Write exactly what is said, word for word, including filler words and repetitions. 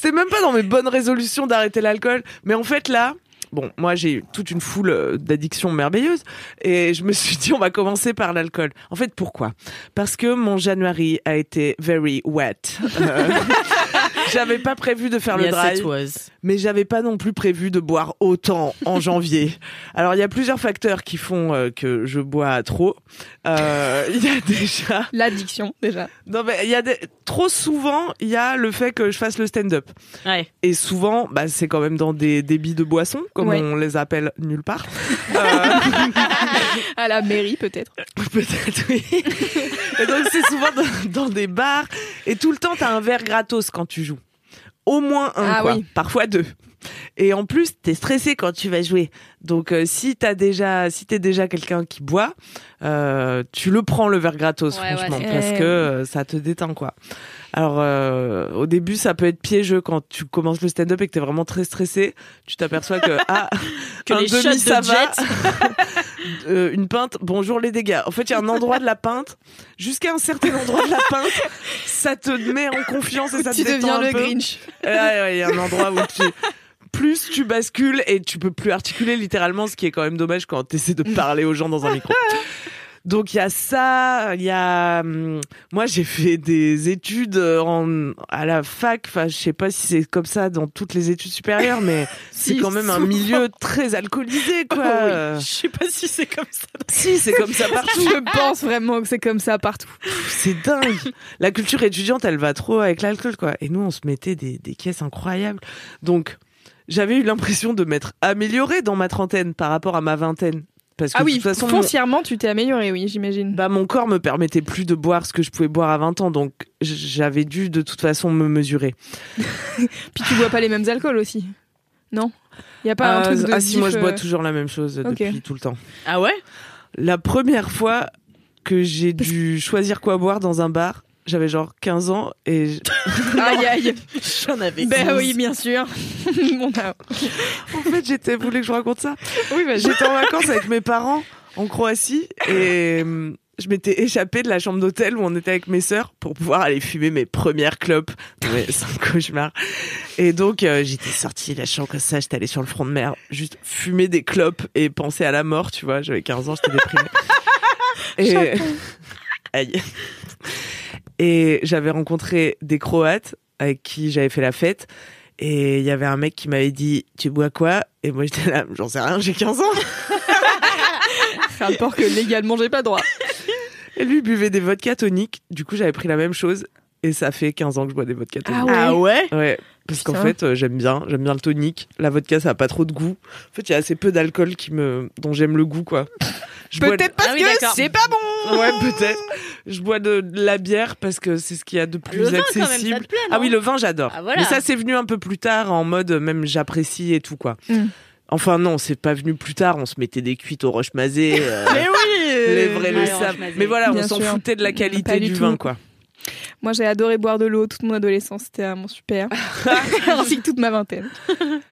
c'était même pas dans mes bonnes résolutions d'arrêter l'alcool. Mais en fait, là, bon, moi, j'ai eu toute une foule d'addictions merveilleuses. Et je me suis dit, on va commencer par l'alcool. En fait, pourquoi ? Parce que mon January a été very wet. Euh, j'avais pas prévu de faire yes, le dry. It was. Mais j'avais pas non plus prévu de boire autant en janvier. Alors, il y a plusieurs facteurs qui font euh, que je bois trop. Euh, Il y a déjà... L'addiction, déjà. Non, mais il y a des... Trop souvent, il y a le fait que je fasse le stand-up. Ouais. Et souvent, bah, c'est quand même dans des débits de boissons, comme ouais. on les appelle nulle part. euh... À la mairie, peut-être. Peut-être, oui. Et donc, c'est souvent dans, dans des bars. Et tout le temps, t'as un verre gratos quand tu joues. Au moins un, ah, quoi. Oui. Parfois deux. Et en plus, t'es stressé quand tu vas jouer. Donc, euh, si t'as déjà, si t'es déjà quelqu'un qui boit, euh, tu le prends le verre gratos, ouais, franchement, ouais, parce ouais. que euh, ça te déteint, quoi. Alors, euh, au début, ça peut être piégeux quand tu commences le stand-up et que t'es vraiment très stressé. Tu t'aperçois que ah, que un les demi shots de ça va, jet. euh, une pinte. Bonjour les dégâts. En fait, il y a un endroit de la pinte, jusqu'à un certain endroit de la pinte, ça te met en confiance et ça te tu détend deviens un le peu. Grinch. Ouais, ouais, il y a un endroit où tu plus tu bascules et tu peux plus articuler littéralement, ce qui est quand même dommage quand tu essaies de parler aux gens dans un micro. Donc il y a ça, il y a hum, moi j'ai fait des études en à la fac, enfin je sais pas si c'est comme ça dans toutes les études supérieures, mais c'est Si, quand même un souvent. milieu très alcoolisé, quoi. Oh, oui. Je sais pas si c'est comme ça. Si, c'est comme ça partout. Je pense vraiment que c'est comme ça partout. C'est dingue. La culture étudiante, elle va trop avec l'alcool, quoi. Et nous, on se mettait des, des caisses incroyables. Donc, j'avais eu l'impression de m'être améliorée dans ma trentaine par rapport à ma vingtaine. Parce que Ah de oui, toute façon, foncièrement, tu t'es amélioré, oui, j'imagine. bah, mon corps me permettait plus de boire ce que je pouvais boire à vingt ans. Donc, j'avais dû, de toute façon, me mesurer. Puis tu bois pas les mêmes alcools aussi, non ? Il y a pas un Euh, truc de ah si, moi, je diff, bois euh, toujours la même chose Ok. depuis tout le temps. Ah ouais? La première fois que j'ai dû choisir quoi boire dans un bar, j'avais genre quinze ans et... je- Aïe, aïe. J'en avais Ben douze. oui, bien sûr. On a- En fait, j'étais... Vous voulez que je vous raconte ça ? Oui, vas-y. J'étais en vacances avec mes parents en Croatie et euh, je m'étais échappée de la chambre d'hôtel où on était avec mes sœurs pour pouvoir aller fumer mes premières clopes. Mais c'est un cauchemar. Et donc, euh, j'étais sortie de la chambre comme ça, j'étais allée sur le front de mer, juste fumer des clopes et penser à la mort, tu vois. J'avais quinze ans, j'étais déprimée. Et... Aïe. Et j'avais rencontré des Croates avec qui j'avais fait la fête. Et il y avait un mec qui m'avait dit « Tu bois quoi ?» Et moi, j'étais là, j'en sais rien, j'ai quinze ans. Rapport que légalement, j'ai pas droit. Et lui buvait des vodka toniques. Du coup, j'avais pris la même chose. Et ça fait quinze ans que je bois des vodka toniques. Ah ouais. Ah ouais? Ouais. Parce qu'en Putain. fait, euh, j'aime bien. J'aime bien le tonique. La vodka, ça a pas trop de goût. En fait, il y a assez peu d'alcool qui me, dont j'aime le goût, quoi. Je bois de- Peut-être parce Ah oui, que d'accord. c'est pas bon. Ouais, peut-être. Je bois de, de la bière parce que c'est ce qu'il y a de plus Le vin, quand même, accessible. ça te plaît, ah non oui, le vin, j'adore. Ah, voilà. Mais ça, c'est venu un peu plus tard, en mode même j'apprécie et tout, quoi. Mm. Enfin, non, c'est pas venu plus tard. On se mettait des cuites au roche-mazé. euh, Mais oui. les vrais le ouais, savent. Roche-Mazé. Mais voilà, Bien on s'en sûr. foutait de la qualité Pas du du tout. vin, quoi. Moi, j'ai adoré boire de l'eau toute mon adolescence. C'était vraiment super. Ainsi que toute ma vingtaine.